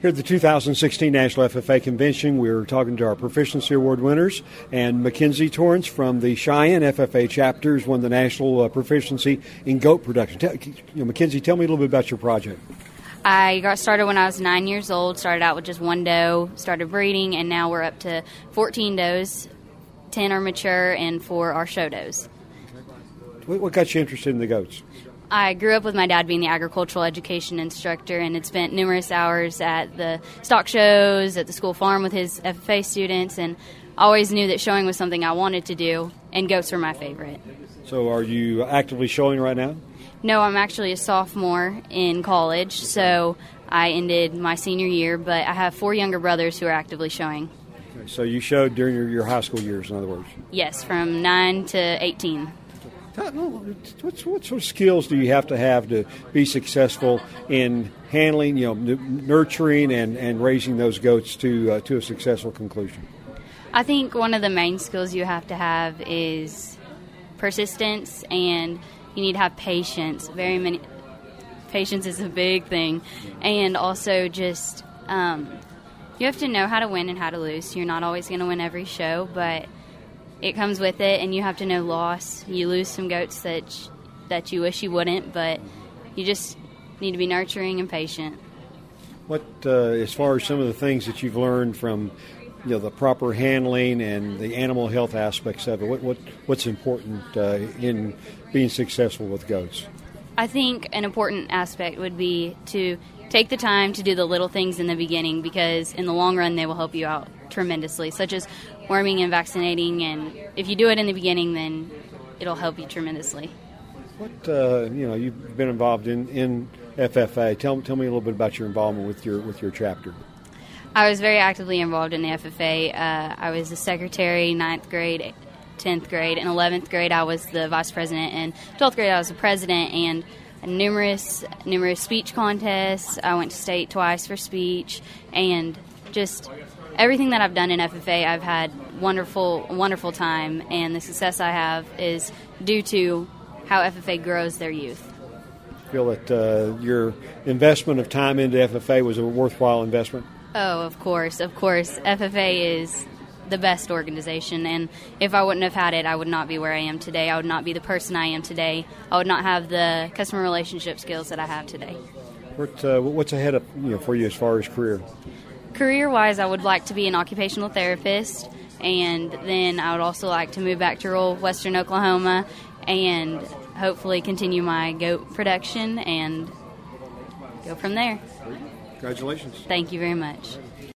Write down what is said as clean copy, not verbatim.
Here at the 2016 National FFA Convention, we're talking to our Proficiency Award winners, and Mackenzie Torrance from the Cheyenne FFA chapters won the National Proficiency in Goat Production. Mackenzie, tell me a little bit about your project. I got started when I was 9 years old, started out with just one doe, started breeding, and now we're up to 14 does. 10 are mature, and 4 are show does. What got you interested in the goats? I grew up with my dad being the agricultural education instructor and had spent numerous hours at the stock shows, at the school farm with his FFA students, and always knew that showing was something I wanted to do, and goats were my favorite. So are you actively showing right now? No, I'm actually a sophomore in college, so I ended my senior year, but I have 4 younger brothers who are actively showing. Okay, so you showed during your high school years, in other words? Yes, from 9 to 18. What sort of skills do you have to be successful in handling, nurturing and raising those goats to a successful conclusion? I think one of the main skills you have to have is persistence, and you need to have patience. Patience is a big thing, and also just you have to know how to win and how to lose. You're not always going to win every show, but it comes with it, and you have to know loss. You lose some goats that you wish you wouldn't, but you just need to be nurturing and patient. What, as far as some of the things that you've learned from, the proper handling and the animal health aspects of it, what's important in being successful with goats? I think an important aspect would be to take the time to do the little things in the beginning, because in the long run they will help you out tremendously, such as worming and vaccinating, and if you do it in the beginning, then it'll help you tremendously. What, you've been involved in FFA. Tell me a little bit about your involvement with your chapter. I was very actively involved in the FFA. I was the secretary 9th grade, 10th grade, and 11th grade I was the vice president, and 12th grade I was the president, and numerous speech contests. I went to state twice for speech, and just everything that I've done in FFA, I've had wonderful time, and the success I have is due to how FFA grows their youth. I feel that your investment of time into FFA was a worthwhile investment? Oh, of course. FFA is the best organization, and if I wouldn't have had it, I would not be where I am today. I would not be the person I am today. I would not have the customer relationship skills that I have today. What's ahead of for you as far as career? Career-wise, I would like to be an occupational therapist, and then I would also like to move back to rural western Oklahoma and hopefully continue my goat production and go from there. Congratulations. Thank you very much.